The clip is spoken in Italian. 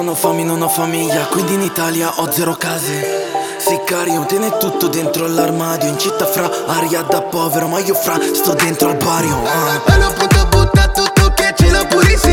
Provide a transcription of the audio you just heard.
Non ho fami, non ho famiglia, quindi in Italia ho 0 case. Sicario, tiene tutto dentro l'armadio. In città fra aria da povero, ma io fra sto dentro al barrio. Allora punto butta tutto che ce l'ho pure